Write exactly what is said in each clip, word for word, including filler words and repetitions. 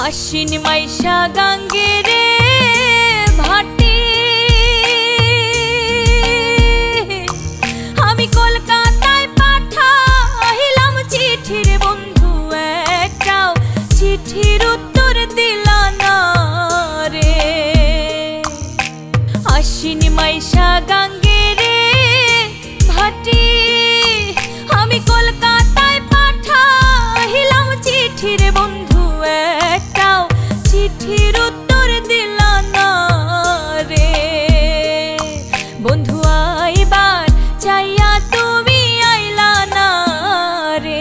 আশ্বিন মাইশা গাঙ্গে রে ভাটি আমি কলকাতায় পাঠাইলাম চিঠি রে বন্ধু একটাও চিঠির উত্তর দিলা না রে। আশ্বিন মাইশা গাঙ্গে রে ভাটি আমি কলকাতায় পাঠাইলাম চিঠি রে বন্ধু একটাও চিঠির উত্তর দিলা না রে। বন্ধু আইবার চাইয়া তুমি আইলা না রে।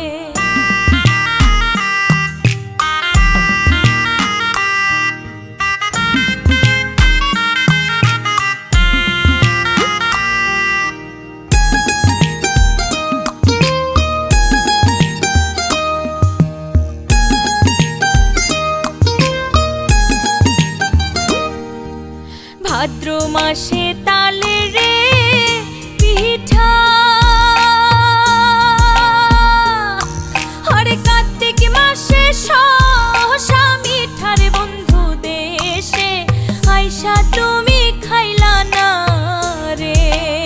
ভাদ্র মাসে তালে রে পিঠা আরে কার্তিক মাসে শসা মিঠা রে বন্ধু দেশে আইসা তুমি খাইলা না রে।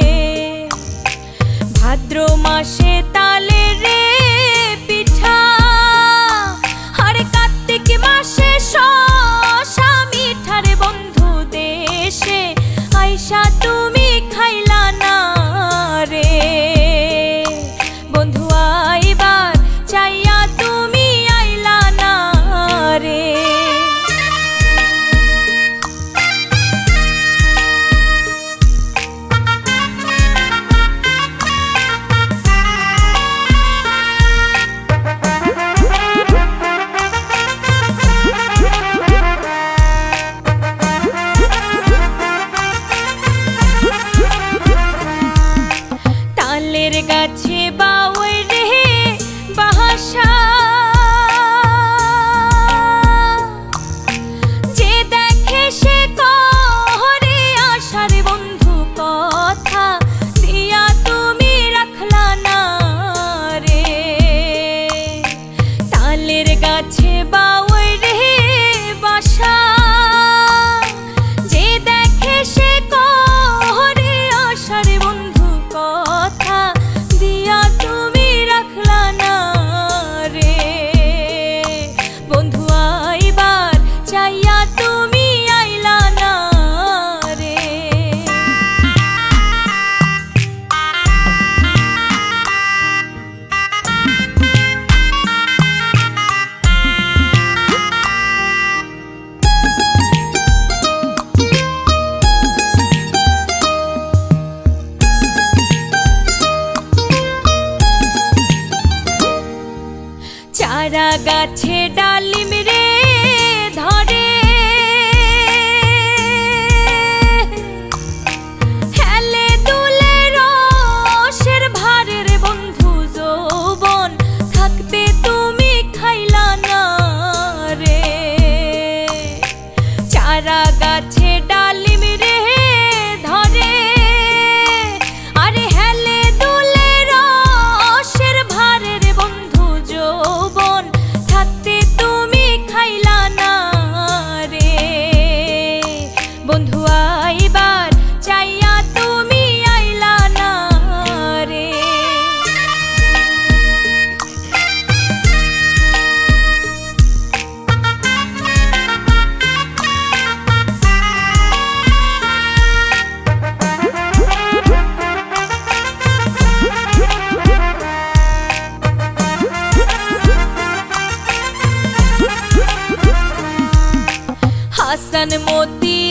ভাদ্র মাসে তালে রে পিঠা আরে কার্তিক মাসে শসা মিঠা রে বন্ধু দেশে আইসা তুমি খাইলা না রে। বন্ধু আইবার চাইয়া তুমি আইলা না রে। তালের গাছে বাউই রে বাহাসা যে দেখে সে করে আশা রে বন্ধু কথা দিয়া তুমি রাখলা না রে। তালের গাছে বাউই রে বাসা যে দেখে সে করে আশা রে বন্ধু কথা দিয়া তুমি রাখলা না রে। বন্ধু আইবার চাইয়া তুমি আইলা না রে। চারা গাছে ডালিম রে ধরে হেলে দুলে রসের ভারে রে বন্ধু যৌবন থাকতে তুমি খাইলা না রে। চারা গাছে ডালিম রে ধরে আরে হেলে দুলে রসের ভারে রে বন্ধু যৌবন থাকতে তুমি খাইলা না রে। বন্ধু আইবার চাইয়া তুমি আইলা না রে। হাসান মতি